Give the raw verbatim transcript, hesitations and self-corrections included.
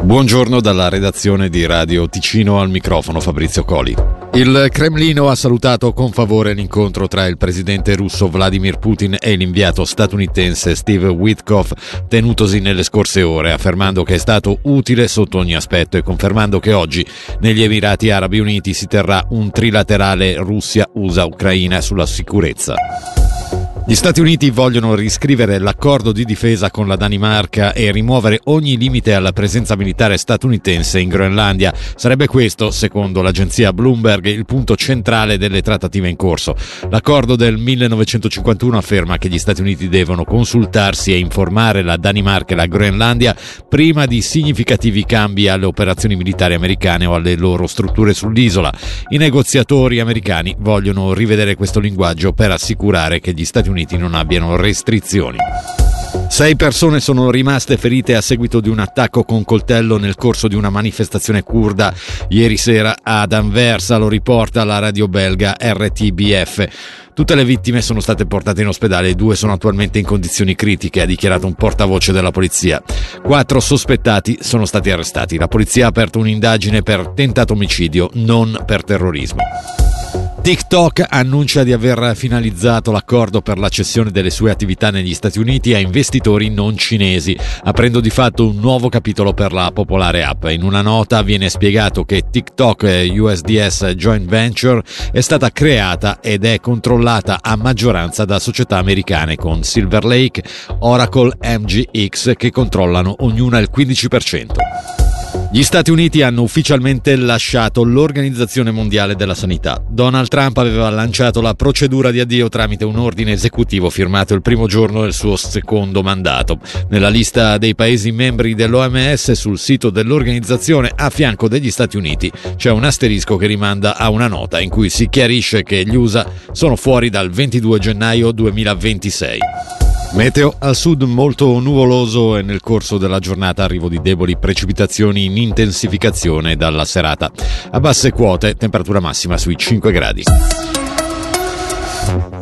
Buongiorno dalla redazione di Radio Ticino, al microfono Fabrizio Coli. Il Cremlino ha salutato con favore l'incontro tra il presidente russo Vladimir Putin e l'inviato statunitense Steve Witkoff tenutosi nelle scorse ore, affermando che è stato utile sotto ogni aspetto e confermando che oggi negli Emirati Arabi Uniti si terrà un trilaterale Russia-U S A-Ucraina sulla sicurezza. Gli Stati Uniti vogliono riscrivere l'accordo di difesa con la Danimarca e rimuovere ogni limite alla presenza militare statunitense in Groenlandia. Sarebbe questo, secondo l'agenzia Bloomberg, il punto centrale delle trattative in corso. L'accordo del millenovecentocinquantuno afferma che gli Stati Uniti devono consultarsi e informare la Danimarca e la Groenlandia prima di significativi cambi alle operazioni militari americane o alle loro strutture sull'isola. I negoziatori americani vogliono rivedere questo linguaggio per assicurare che gli Stati Uniti non abbiano restrizioni. Sei persone sono rimaste ferite a seguito di un attacco con coltello nel corso di una manifestazione curda ieri sera ad Anversa, lo riporta la radio belga R T B F. Tutte le vittime sono state portate in ospedale e due sono attualmente in condizioni critiche, ha dichiarato un portavoce della polizia. Quattro sospettati sono stati arrestati. La polizia ha aperto un'indagine per tentato omicidio, non per terrorismo. TikTok annuncia di aver finalizzato l'accordo per la cessione delle sue attività negli Stati Uniti a investitori non cinesi, aprendo di fatto un nuovo capitolo per la popolare app. In una nota viene spiegato che TikTok U S D S Joint Venture è stata creata ed è controllata a maggioranza da società americane con Silver Lake, Oracle, M G X che controllano ognuna il quindici per cento. Gli Stati Uniti hanno ufficialmente lasciato l'Organizzazione Mondiale della Sanità. Donald Trump aveva lanciato la procedura di addio tramite un ordine esecutivo firmato il primo giorno del suo secondo mandato. Nella lista dei paesi membri dell'O M S sul sito dell'organizzazione, a fianco degli Stati Uniti, c'è un asterisco che rimanda a una nota in cui si chiarisce che gli U S A sono fuori dal ventidue gennaio duemilaventisei. Meteo: al sud molto nuvoloso e nel corso della giornata arrivo di deboli precipitazioni in intensificazione dalla serata. A basse quote, temperatura massima sui cinque gradi.